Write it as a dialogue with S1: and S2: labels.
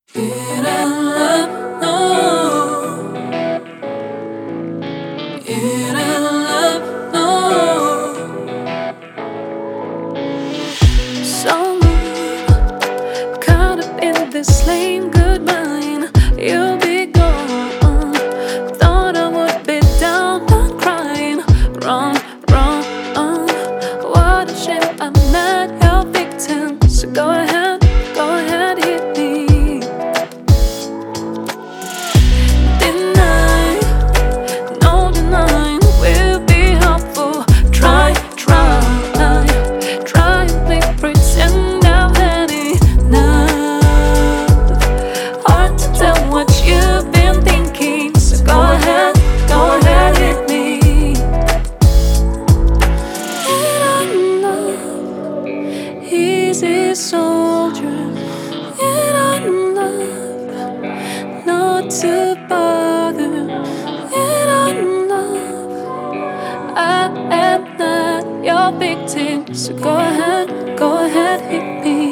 S1: It ain't love, no. It ain't love, no. So caught up in this lame goodbye. You'll be gone. Thought I would be down and crying. Wrong, wrong. What a shame I'm not your victim. So go ahead, hit me. Deny, no denying will be helpful. Try and make pretend I've had enough. Hard to tell what you've been thinking. So go ahead, hit me. And I'm not easy soldier. And I'm not to bother. And I'm not, I am not your victim. So go ahead, hit me.